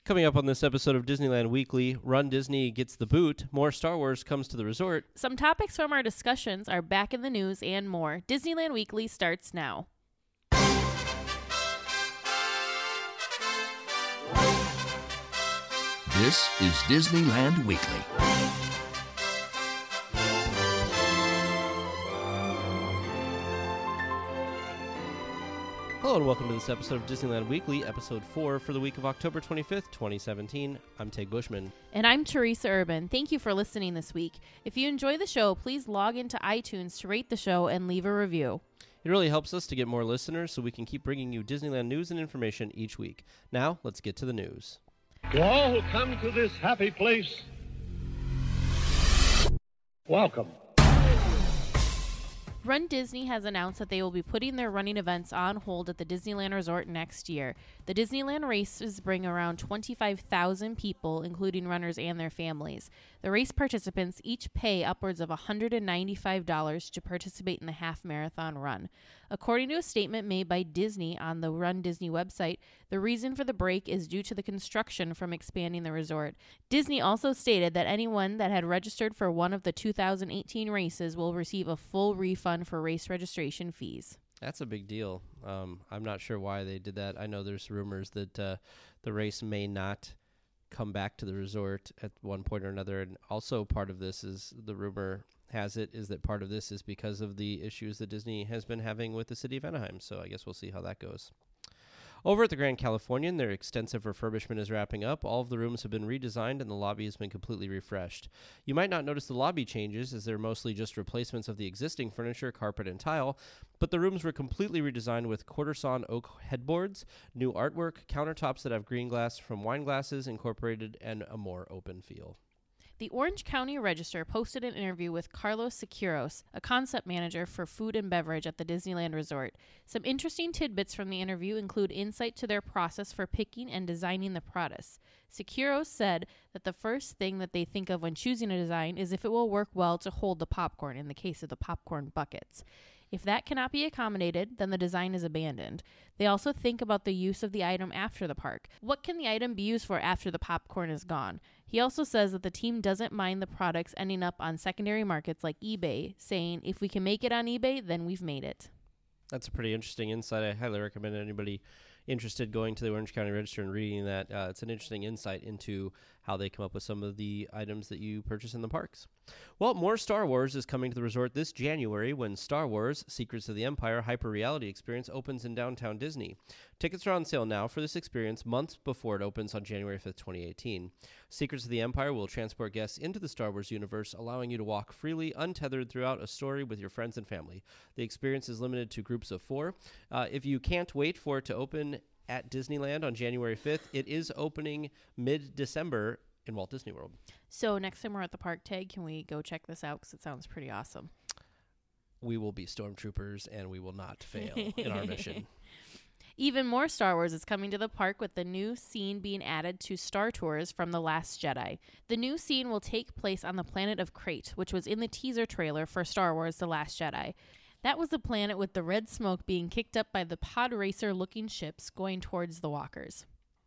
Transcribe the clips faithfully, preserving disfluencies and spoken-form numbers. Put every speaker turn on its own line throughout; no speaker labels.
Coming up on this episode of Disneyland Weekly, Run Disney gets the boot, more Star Wars comes to the resort.
Some topics from our discussions are back in the news and more. Disneyland Weekly starts now.
This is Disneyland Weekly.
Hello and welcome to this episode of Disneyland Weekly, episode four for the week of October twenty-fifth, twenty seventeen. I'm Tig Bushman.
And I'm Teresa Urban. Thank you for listening this week. If you enjoy the show, please log into iTunes to rate the show and leave a review.
It really helps us to get more listeners so we can keep bringing you Disneyland news and information each week. Now, let's get to the news.
To all who come to this happy place, welcome.
Run Disney has announced that they will be putting their running events on hold at the Disneyland Resort next year. The Disneyland races bring around twenty-five thousand people, including runners and their families. The race participants each pay upwards of one hundred ninety-five dollars to participate in the half marathon run. According to a statement made by Disney on the Run Disney website, the reason for the break is due to the construction from expanding the resort. Disney also stated that anyone that had registered for one of the two thousand eighteen races will receive a full refund for race registration fees.
That's a big deal. Um, I'm not sure why they did that. I know there's rumors that uh, the race may not come back to the resort at one point or another. And also part of this is, the rumor has it, is that part of this is because of the issues that Disney has been having with the city of Anaheim. So I guess we'll see how that goes. Over at the Grand Californian, their extensive refurbishment is wrapping up. All of the rooms have been redesigned and the lobby has been completely refreshed. You might not notice the lobby changes as they're mostly just replacements of the existing furniture, carpet, and tile, but the rooms were completely redesigned with quarter-sawn oak headboards, new artwork, countertops that have green glass from wine glasses incorporated, and a more open feel.
The Orange County Register posted an interview with Carlos Siqueiros, a concept manager for food and beverage at the Disneyland Resort. Some interesting tidbits from the interview include insight to their process for picking and designing the products. Siqueiros said that the first thing that they think of when choosing a design is if it will work well to hold the popcorn, in the case of the popcorn buckets. If that cannot be accommodated, then the design is abandoned. They also think about the use of the item after the park. What can the item be used for after the popcorn is gone? He also says that the team doesn't mind the products ending up on secondary markets like eBay, saying, if we can make it on eBay, then we've made it.
That's a pretty interesting insight. I highly recommend anybody interested going to the Orange County Register and reading that. Uh, it's an interesting insight into how they come up with some of the items that you purchase in the parks. Well, more Star Wars is coming to the resort this January when Star Wars Secrets of the Empire Hyper Reality Experience opens in downtown Disney. Tickets are on sale now for this experience months before it opens on January fifth, twenty eighteen. Secrets of the Empire will transport guests into the Star Wars universe, allowing you to walk freely, untethered throughout a story with your friends and family. The experience is limited to groups of four. Uh, if you can't wait for it to open at Disneyland on January fifth, it is opening mid-December in Walt Disney World.
So next time we're at the park, Tag, can we go check this out? Because it sounds pretty awesome.
We will be stormtroopers and we will not fail in our mission.
Even more Star Wars is coming to the park with the new scene being added to Star Tours from The Last Jedi. The new scene will take place on the planet of Crate, which was in the teaser trailer for Star Wars The Last Jedi. That was the planet with the red smoke being kicked up by the pod racer-looking ships going towards the walkers.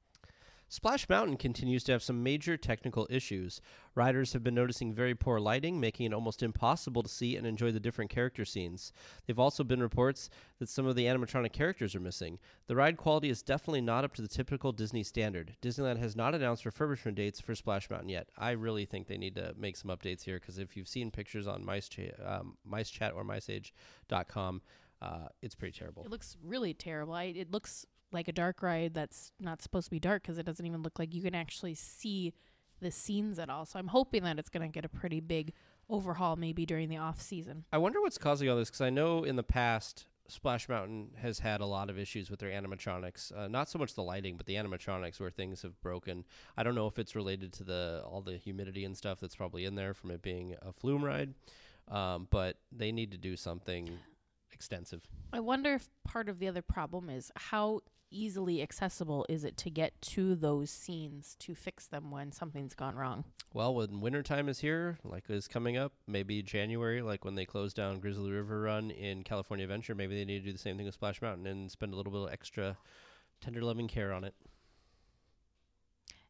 Splash Mountain continues to have some major technical issues. Riders have been noticing very poor lighting, making it almost impossible to see and enjoy the different character scenes. There have also been reports that some of the animatronic characters are missing. The ride quality is definitely not up to the typical Disney standard. Disneyland has not announced refurbishment dates for Splash Mountain yet. I really think they need to make some updates here, because if you've seen pictures on Mice, Ch- um, Mice Chat or mice age dot com, uh, it's pretty terrible.
It looks really terrible. I, it looks like a dark ride that's not supposed to be dark, because it doesn't even look like you can actually see the scenes at all. So I'm hoping that it's going to get a pretty big overhaul maybe during the off season.
I wonder what's causing all this, because I know in the past Splash Mountain has had a lot of issues with their animatronics. Uh, not so much the lighting, but the animatronics where things have broken. I don't know if it's related to the all the humidity and stuff that's probably in there from it being a flume ride, um, but they need to do something extensive.
I wonder if part of the other problem is how easily accessible is it to get to those scenes to fix them when something's gone wrong?
Well, when wintertime is here, like is coming up, maybe January, like when they close down Grizzly River Run in California Adventure, maybe they need to do the same thing with Splash Mountain and spend a little bit of extra tender loving care on it.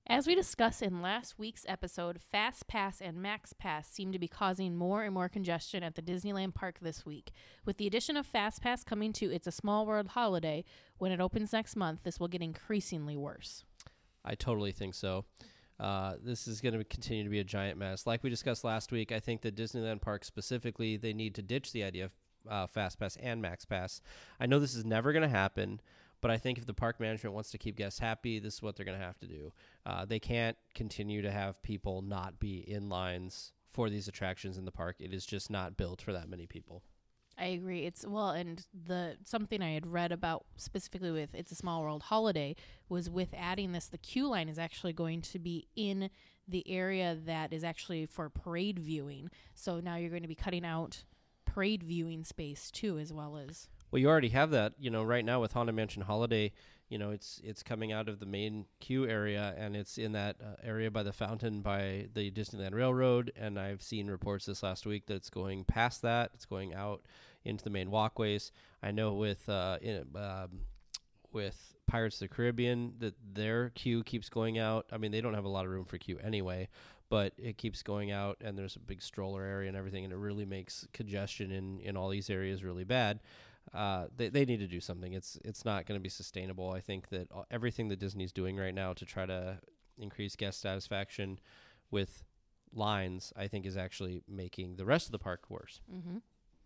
As we discussed in last week's episode, Fast Pass and Max Pass seem to be causing more and more congestion at the Disneyland park this week. With the addition of Fast Pass coming to It's a Small World holiday when it opens next month, this will get increasingly worse.
I totally think so. Uh, this is going to continue to be a giant mess. Like we discussed last week, I think that Disneyland Park specifically, they need to ditch the idea of uh, Fast Pass and Max Pass. I know this is never going to happen, but I think if the park management wants to keep guests happy, this is what they're going to have to do. Uh, they can't continue to have people not be in lines for these attractions in the park. It is just not built for that many people.
I agree. It's well, and the something I had read about specifically with It's a Small World holiday was with adding this, the queue line is actually going to be in the area that is actually for parade viewing. So now you're going to be cutting out parade viewing space too, as well as.
Well, you already have that, you know, right now with Haunted Mansion Holiday. You know, it's it's coming out of the main queue area, and it's in that uh, area by the fountain by the Disneyland Railroad. And I've seen reports this last week that it's going past that. It's going out into the main walkways. I know with uh, in, um, with Pirates of the Caribbean that their queue keeps going out. I mean, they don't have a lot of room for queue anyway, but it keeps going out, and there's a big stroller area and everything, and it really makes congestion in, in all these areas really bad. Uh, they they need to do something. It's it's not going to be sustainable. I think that everything that Disney's doing right now to try to increase guest satisfaction with lines, I think, is actually making the rest of the park worse.
Mm-hmm.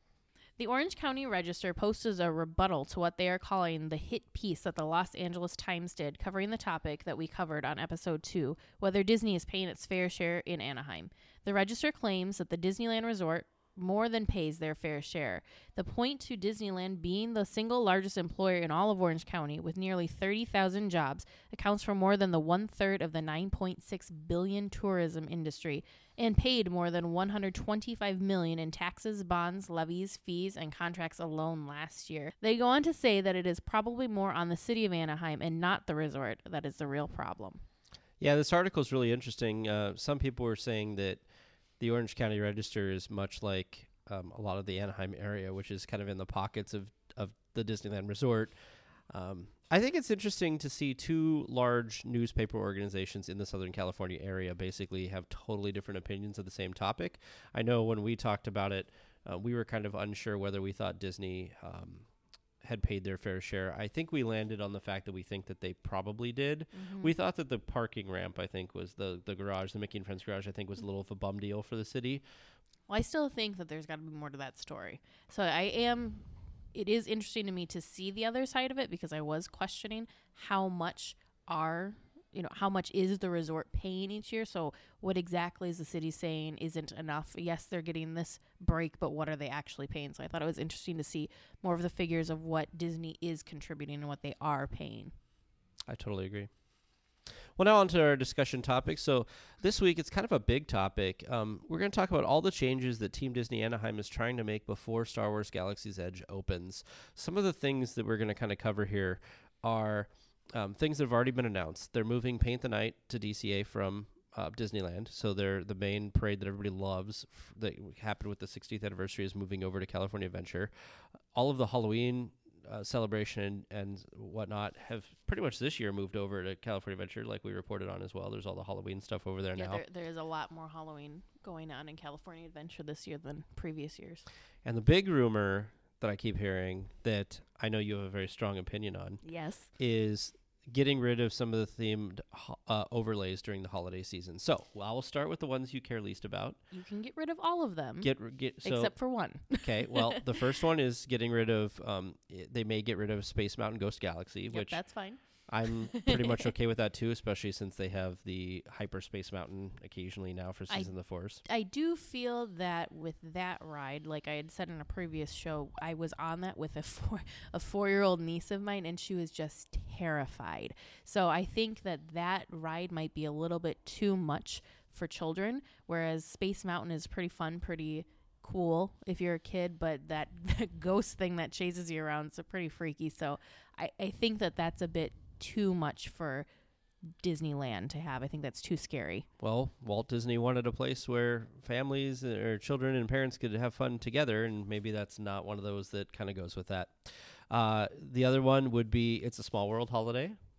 The Orange County Register posted a rebuttal to what they are calling the hit piece that the Los Angeles Times did, covering the topic that we covered on episode two, whether Disney is paying its fair share in Anaheim. The Register claims that the Disneyland Resort more than pays their fair share. The point to Disneyland being the single largest employer in all of Orange County with nearly thirty thousand jobs accounts for more than the one-third of the nine point six billion dollars tourism industry and paid more than one hundred twenty-five million dollars in taxes, bonds, levies, fees, and contracts alone last year. They go on to say that it is probably more on the city of Anaheim and not the resort that is the real problem.
Yeah, this article is really interesting. Uh, some people were saying that the Orange County Register is much like um, a lot of the Anaheim area, which is kind of in the pockets of, of the Disneyland Resort. Um, I think it's interesting to see two large newspaper organizations in the Southern California area basically have totally different opinions of the same topic. I know when we talked about it, uh, we were kind of unsure whether we thought Disney um, had paid their fair share. I think we landed on the fact that we think that they probably did. Mm-hmm. We thought that the parking ramp, I think, was the, the garage, the Mickey and Friends garage, I think was a little of a bum deal for the city.
Well, I still think that there's got to be more to that story. So I am, it is interesting to me to see the other side of it because I was questioning how much are, you know, how much is the resort paying each year? So what exactly is the city saying isn't enough? Yes, they're getting this break, but what are they actually paying? So I thought it was interesting to see more of the figures of what Disney is contributing and what they are paying.
I totally agree. Well, now on to our discussion topic. So this week, it's kind of a big topic. Um, we're going to talk about all the changes that Team Disney Anaheim is trying to make before Star Wars Galaxy's Edge opens. Some of the things that we're going to kind of cover here are um, things that have already been announced. They're moving Paint the Night to D C A from uh, Disneyland. So they're the main parade that everybody loves f- that happened with the sixtieth anniversary is moving over to California Adventure. All of the Halloween Uh, celebration and, and whatnot have pretty much this year moved over to California Adventure, like we reported on as well. There's all the Halloween stuff over there
yeah,
now.
There, there is a lot more Halloween going on in California Adventure this year than previous years.
And the big rumor that I keep hearing that I know you have a very strong opinion on
Yes.
is getting rid of some of the themed uh, overlays during the holiday season. So well, I will start with the ones you care least about.
You can get rid of all of them.
Get get so,
except for one.
Okay, well, the first one is getting rid of, um, I- they may get rid of Space Mountain Ghost Galaxy,
Yep,
which
that's fine.
I'm pretty much okay with that too, especially since they have the Hyperspace Mountain occasionally now for Season of the Force.
I do feel that with that ride, like I had said in a previous show, I was on that with a four a four-year-old niece of mine, and she was just terrified. So I think that that ride might be a little bit too much for children, whereas Space Mountain is pretty fun, pretty cool if you're a kid, but that ghost thing that chases you around is pretty freaky. So I, I think that that's a bit too much for Disneyland to have. I think that's too scary.
Well, Walt Disney wanted a place where families or children and parents could have fun together, and maybe that's not one of those that kind of goes with that. Uh, the other one would be It's a Small World holiday,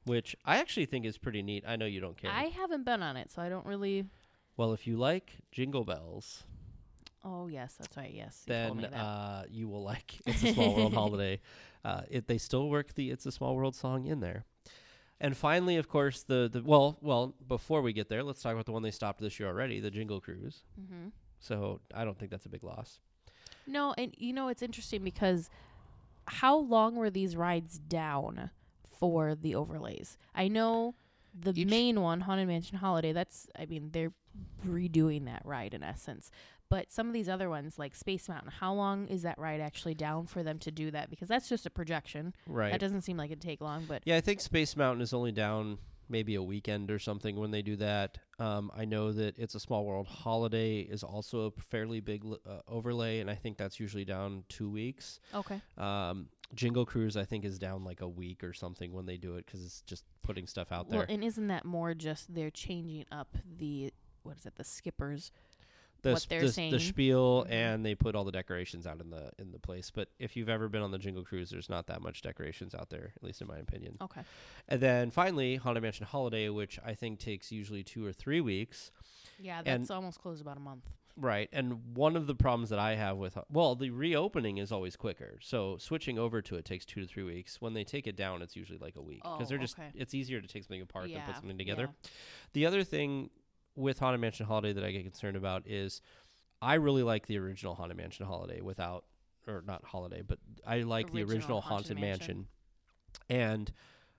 which I actually think is pretty neat. I know you don't care.
I haven't been on it, so I don't really.
Well, if you like Jingle Bells,
Oh yes, that's right. Yes, you told
then
me that.
uh, you will like It's a Small World Holiday. Uh, it they still work the It's a Small World song in there. And finally, of course, the, the well, well, before we get there, let's talk about the one they stopped this year already, the Jingle Cruise.
Mm-hmm.
So I don't think that's a big loss.
No, and you know it's interesting because how long were these rides down for the overlays? I know the
Each-
main one, Haunted Mansion Holiday, that's, I mean, they're redoing that ride in essence. But some of these other ones, like Space Mountain, how long is that ride actually down for them to do that? Because that's just a projection.
Right.
That doesn't seem like it'd take long, but
Yeah, I think Space Mountain is only down maybe a weekend or something when they do that. Um, I know that It's a Small World Holiday is also a fairly big uh, overlay, and I think that's usually down two weeks.
okay.
Um, Jingle Cruise, I think, is down like a week or something when they do it because it's just putting stuff out
Well,
there.
and isn't that more just they're changing up the, what is it, the skippers?
The,
what
sp-
they're
the,
saying.
the spiel,
Mhm.
and they put all the decorations out in the in the place. But if you've ever been on the Jingle Cruise, there's not that much decorations out there, at least in my opinion.
Okay.
And then finally, Haunted Mansion Holiday, which I think takes usually two or three weeks.
Yeah,
And-
that's almost close about a month.
Right. And one of the problems that I have with, well, the reopening is always quicker. So switching over to it takes two to three weeks. When they take it down, it's usually like a week. Because
Oh,
they're just,
okay.
it's easier to take something apart than
Yeah,
put something together.
yeah.
The other thing with Haunted Mansion Holiday that I get concerned about is I really like the original Haunted Mansion Holiday without, or not Holiday, but I like the
Original
original
Haunted
Haunted
Mansion.
Mansion. And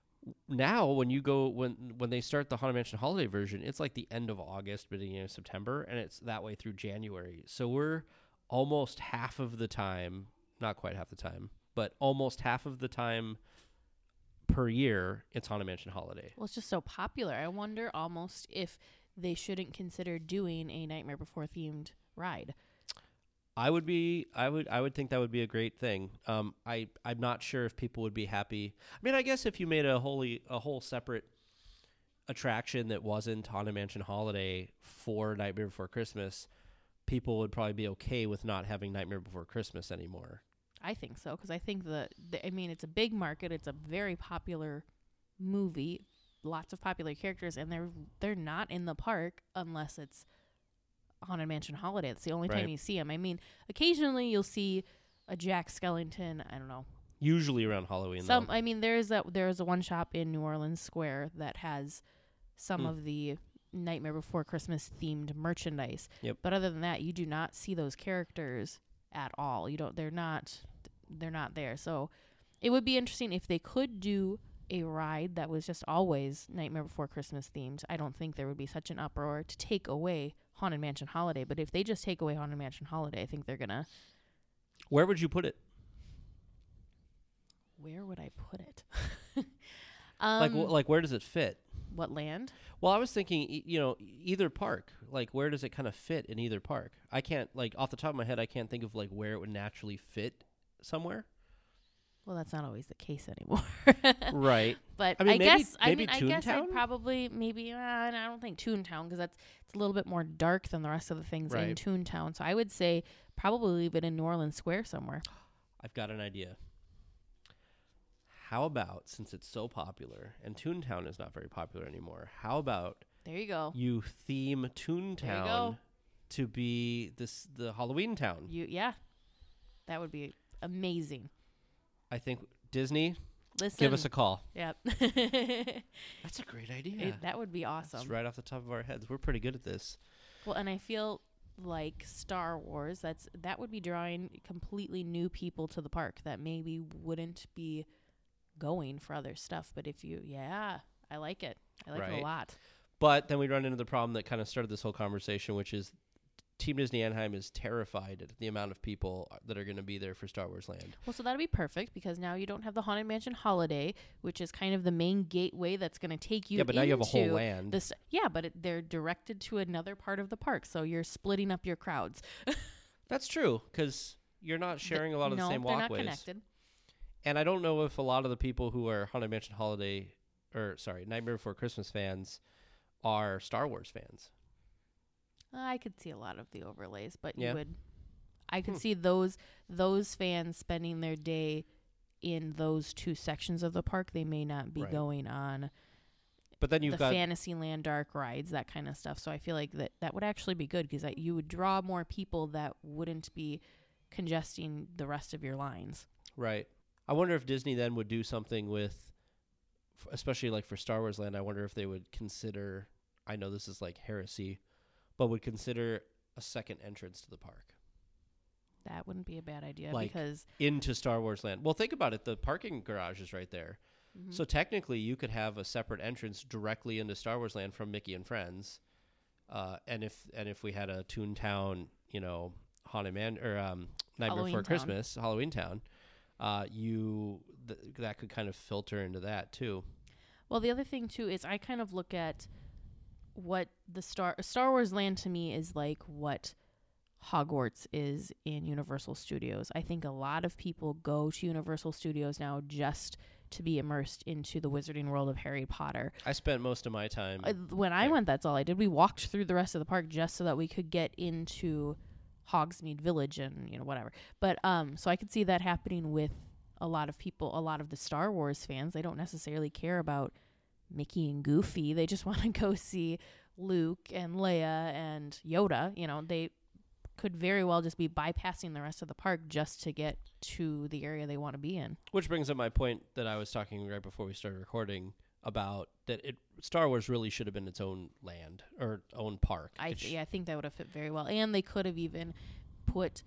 now when you go, when when they start the Haunted Mansion Holiday version, it's like the end of August, beginning of September, and it's that way through January. So we're almost half of the time, not quite half the time, but almost half of the time per year, it's Haunted Mansion Holiday.
Well, it's just so popular. I wonder almost if they shouldn't consider doing a Nightmare Before themed ride.
I would be, I would, I would think that would be a great thing. Um, I, I'm not sure if people would be happy. I mean, I guess if you made a wholly, a whole separate attraction that wasn't Haunted Mansion Holiday for Nightmare Before Christmas, people would probably be okay with not having Nightmare Before Christmas anymore.
I think so because I think the, the, I mean, it's a big market. It's a very popular movie, lots of popular characters, and they're they're not in the park unless it's Haunted Mansion Holiday. It's the only
Right.
time you see them. I mean, occasionally you'll see a Jack Skellington. I don't know.
Usually around Halloween,
Some.
though.
I mean, there's a there's a one shop in New Orleans Square that has some
Hmm.
of the Nightmare Before Christmas themed merchandise.
Yep.
But other than that, you do not see those characters at all. You don't. They're not. They're not there. So it would be interesting if they could do a ride that was just always Nightmare Before Christmas themed. I don't think there would be such an uproar to take away Haunted Mansion Holiday. But if they just take away Haunted Mansion Holiday, I think they're gonna.
Where would you put it?
Where would I put it? um,
Like, wh- like where does it fit?
what land?
Well, I was thinking, e- you know, e- either park. Like, where does it kind of fit in either park? I can't, like, off the top of my head, I can't think of like where it would naturally fit somewhere.
Well, that's not always the case anymore.
Right.
But
I
I,
mean, maybe-
guess I
maybe
mean I guess I'd
Toontown?
probably maybe uh, I don't think Toontown because that's it's a little bit more dark than the rest of the things in
Right.
Toontown. So I would say probably leave it in New Orleans Square somewhere.
I've got an idea. How about, since it's so popular, and Toontown is not very popular anymore, how about
There you go.
you theme Toontown
go.
to be this the Halloween town?
You yeah, that would be amazing.
I think Disney,
Listen,
give us a call.
Yep.
That's a great idea.
It- that would be awesome.
That's right off the top of our heads. We're pretty good at this.
Well, and I feel like Star Wars. That's that would be drawing completely new people to the park that maybe wouldn't be going for other stuff. But if you, yeah, I like it. I like it
Right.
a lot.
But then we run into the problem that kind of started this whole conversation, which is Team Disney Anaheim is terrified at the amount of people that are going to be there for Star Wars Land.
Well, so that'd be perfect because now you don't have the Haunted Mansion Holiday, which is kind of the main gateway that's going to take you.
Yeah, but now you have a whole
into
land.
This, yeah, but it, they're directed to another part of the park, so you're splitting up your crowds.
That's true, because you're not sharing a lot of
no,
the same
they're
walkways.
not connected.
And I don't know if a lot of the people who are Haunted Mansion Holiday, or sorry, Nightmare Before Christmas fans are Star Wars fans.
I could see a lot of the overlays, but
Yeah.
you would. I could
Hmm.
see those those fans spending their day in those two sections of the park. They may not be
Right.
going on
But then you've
the
got
Fantasyland dark rides, that kind of stuff. So I feel like that, that would actually be good because you would draw more people that wouldn't be congesting the rest of your lines.
right. I wonder if Disney then would do something with, f- especially like for Star Wars Land. I wonder if they would consider. I know this is like heresy, but would consider a second entrance to the park
That wouldn't be a bad idea
Like,
because
into Star Wars Land. Well, think about it. The parking garage is right there.
mhm.
So technically, you could have a separate entrance directly into Star Wars Land from Mickey and Friends, uh, and if and if we had a Toontown, you know, Haunted Man or um, Nightmare
Halloween
Before
Town.
Christmas, Halloween Town, uh, you th- that could kind of filter into that too.
Well, the other thing too is I kind of look at what the Star Star Wars Land to me is like what Hogwarts is in Universal Studios. I think a lot of people go to Universal Studios now just to be immersed into the wizarding world of Harry Potter.
I spent most of my time.
Uh, when I
there.
went, that's all I did. We walked through the rest of the park just so that we could get into Hogsmeade Village and, you know, whatever. But um, so I could see that happening with a lot of people, a lot of the Star Wars fans. They don't necessarily care about Mickey and Goofy. They just want to go see Luke and Leia and Yoda. You know, they could very well just be bypassing the rest of the park just to get to the area they want to be in.
Which brings up my point that I was talking right before we started recording about that it Star Wars really should have been its own land or own park.
I
It
th-
sh-
yeah, I think that would have fit very well, and they could have even put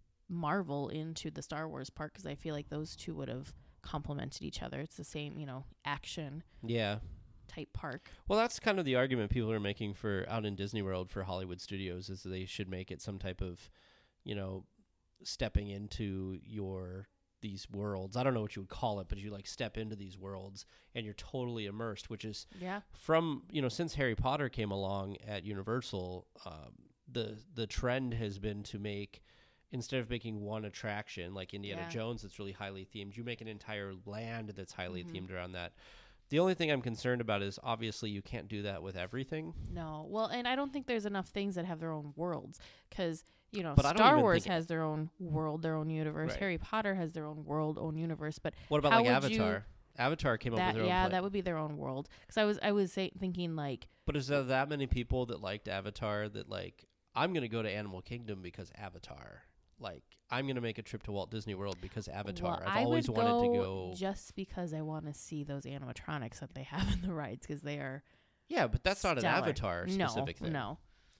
Marvel into the Star Wars park because I feel like those two would have complemented each other. It's the same, you know, action
yeah.
type park.
Well, that's kind of the argument people are making for out in Disney World for Hollywood Studios is that they should make it some type of, you know, stepping into your these worlds. I don't know what you would call it, but you like step into these worlds and you're totally immersed, which is
Yeah,
from, you know, since Harry Potter came along at Universal, um, the the trend has been to make, instead of making one attraction like Indiana
Yeah.
Jones that's really highly themed, you make an entire land that's highly
Mhm.
themed around that. The only thing I'm concerned about is obviously you can't do that with everything.
no. Well, and I don't think there's enough things that have their own worlds because, you know,
But I don't
Star
even
Wars
think-
has their own world, their own universe.
Right.
Harry Potter has their own world, own universe. But
What about
How
like
would you-
Avatar? Avatar came up
that,
with their
yeah,
own play.
that would be their own world. Because I was, I was say, thinking like,
But is there that many people that liked Avatar that like, I'm going to go to Animal Kingdom because Avatar? Like, I'm going to make a trip to Walt Disney World because Avatar.
well,
I've
I
always
would
wanted
go
to go.
just because I want to see those animatronics that they have in the rides because they are
Yeah, but that's not an
stellar.
Avatar
no,
specific thing.
No,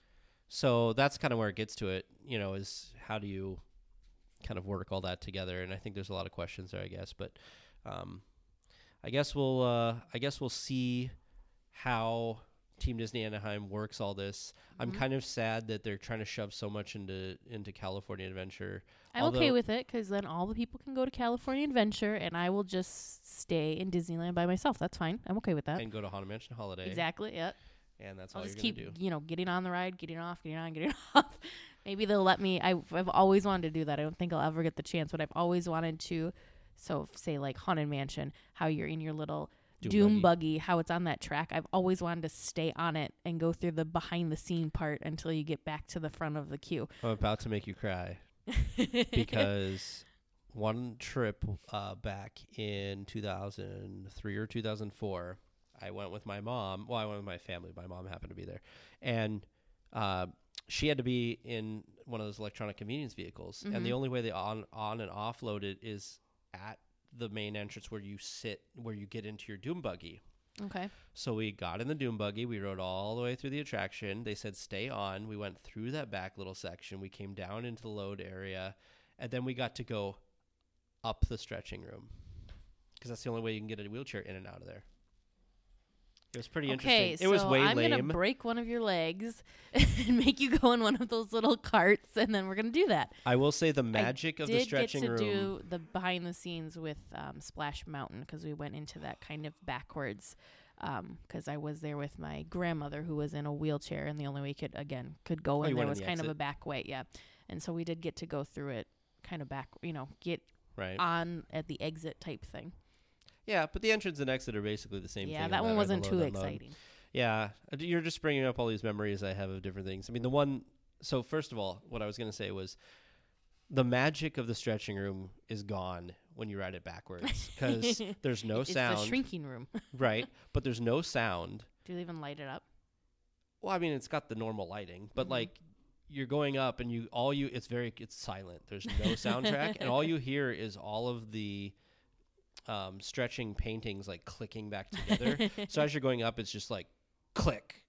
So that's kind of where it gets to it, you know, is how do you kind of work all that together? And I think there's a lot of questions there, I guess. But um, I guess we'll uh, I guess we'll see how Team Disney Anaheim works all this. I'm
Mhm.
kind of sad that they're trying to shove so much into into California Adventure.
I'm
Although-
okay with it because then all the people can go to California Adventure and I will just stay in Disneyland by myself. That's fine. I'm okay with that.
And go to Haunted Mansion Holiday.
Exactly. Yep.
And that's
I'll
all
just
you're
keep,
going to do.
you know, getting on the ride, getting off, getting on, getting off. Maybe they'll let me. I've, I've always wanted to do that. I don't think I'll ever get the chance, but I've always wanted to. So, f- say like Haunted Mansion, how you're in your little
Doom
Doom,
buggy.
buggy, how it's on that track. I've always wanted to stay on it and go through the behind the scene part until you get back to the front of the queue.
I'm about to make you cry because one trip uh, back in two thousand three or two thousand four, I went with my mom. Well, I went with my family. My mom happened to be there. And uh, she had to be in one of those electronic convenience vehicles. And the
Mhm.
only way they on, on and offload it is at the main entrance where you sit, where you get into your Doom buggy.
Okay.
So we got in the Doom buggy. We rode all the way through the attraction. They said, stay on. We went through that back little section. We came down into the load area. And then we got to go up the stretching room because that's the only way you can get a wheelchair in and out of there. It was pretty
Okay,
interesting. It was
so
way
I'm
lame.
gonna break one of your legs and make you go in one of those little carts, and then we're gonna do that.
I will say the magic of
Did
the stretching
get to
room.
do the behind the scenes with um, Splash Mountain because we went into that kind of backwards. Because I was there with my grandmother who was in a wheelchair, and the only way you could again could go
Oh,
in
you
there
went in
was
the
kind of
exit?
a back way, yeah. And so we did get to go through it, kind of back, you know, get
Right.
on at the exit type thing.
Yeah, but the entrance and exit are basically the same thing.
Yeah,
no
that one
matter
wasn't
the
too
load, unload.
exciting.
Yeah, uh, d- you're just bringing up all these memories I have of different things. I mean, the one. So first of all, what I was going to say was, the magic of the stretching room is gone when you ride it backwards because there's no
it's
sound.
It's a shrinking room.
Right, but there's no sound.
Do they even light it up?
Well, I mean, it's got the normal lighting, but
Mm-hmm.
like you're going up and you all you it's very it's silent. There's no soundtrack, and all you hear is all of the um, stretching paintings like clicking back together. So as you're going up, it's just like click,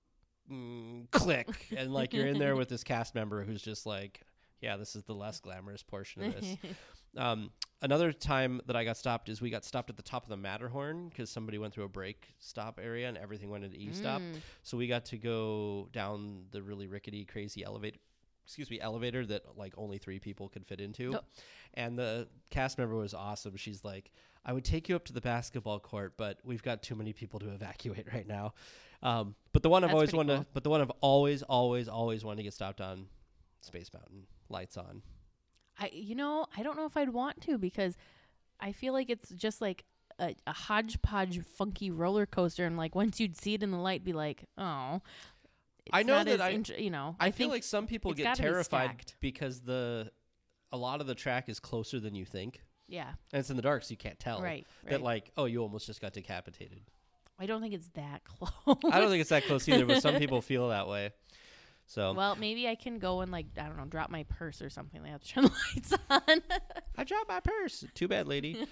mm, click, and like you're in there with this cast member who's just like, yeah, this is the less glamorous portion of this. Um, another time that I got stopped is we got stopped at the top of the Matterhorn because somebody went through a brake stop area and everything went into E-stop.
Mm.
So we got to go down the really rickety, crazy elevator. Excuse me, elevator that like only three people could fit into.
Oh.
And the cast member was awesome. She's like, I would take you up to the basketball court, but we've got too many people to evacuate right now. Um, but the one I've
That's
always
pretty
wanted,
cool.
to, but the one I've always, always, always wanted to get stopped on, Space Mountain, lights on.
I, you know, I don't know if I'd want to because I feel like it's just like a, a hodgepodge funky roller coaster, and like once you'd see it in the light, be like, oh.
I
it's
know
not
that
as
I,
int- you know,
I,
I
feel
think
like some people
it's
get
gotta be
terrified
stacked.
because the a lot of the track is closer than you think,
yeah,
and it's in the dark, so you can't tell.
right,
That
right.
like, oh, you almost just got decapitated.
I don't think it's that close.
I don't think it's that close either, but some people feel that way. So
Well, maybe I can go and like I don't know, drop my purse or something. They have to turn the lights on.
I dropped my purse. Too bad, lady.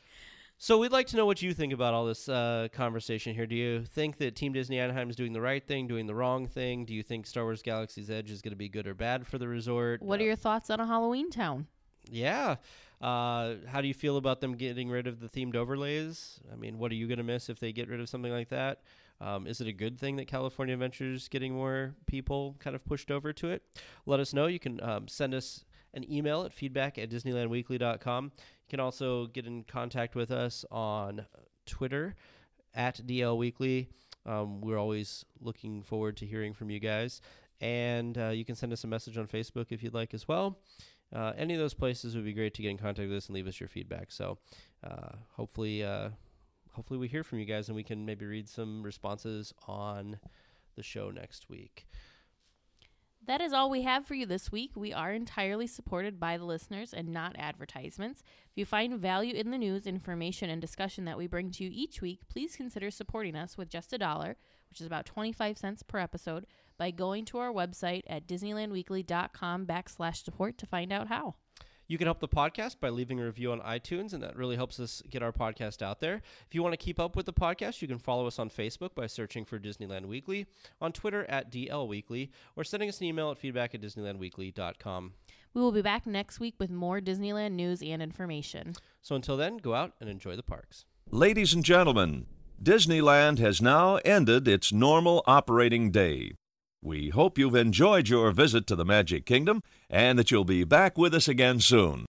So we'd like to know what you think about all this uh, conversation here. Do you think that Team Disney Anaheim is doing the right thing, doing the wrong thing? Do you think Star Wars Galaxy's Edge is going to be good or bad for the resort?
What are your thoughts on a Halloween town?
Yeah. Uh, how do you feel about them getting rid of the themed overlays? I mean, what are you going to miss if they get rid of something like that? Um, is it a good thing that California Adventure's getting more people kind of pushed over to it? Let us know. You can um, send us an email at feedback at disneyland weekly dot com. You can also get in contact with us on Twitter at D L Weekly. Um, we're always looking forward to hearing from you guys. And uh, you can send us a message on Facebook if you'd like as well. Uh, any of those places would be great to get in contact with us and leave us your feedback. So uh, hopefully uh, hopefully we hear from you guys and we can maybe read some responses on the show next week.
That is all we have for you this week. We are entirely supported by the listeners and not advertisements. If you find value in the news, information, and discussion that we bring to you each week, please consider supporting us with just a dollar, which is about twenty-five cents per episode, by going to our website at disneylandweekly.com backslash support to find out how.
You can help the podcast by leaving a review on iTunes, and that really helps us get our podcast out there. If you want to keep up with the podcast, you can follow us on Facebook by searching for Disneyland Weekly, on Twitter at D L Weekly, or sending us an email at feedback at disneyland weekly dot com.
We will be back next week with more Disneyland news and information.
So until then, go out and enjoy the parks.
Ladies and gentlemen, Disneyland has now ended its normal operating day. We hope you've enjoyed your visit to the Magic Kingdom and that you'll be back with us again soon.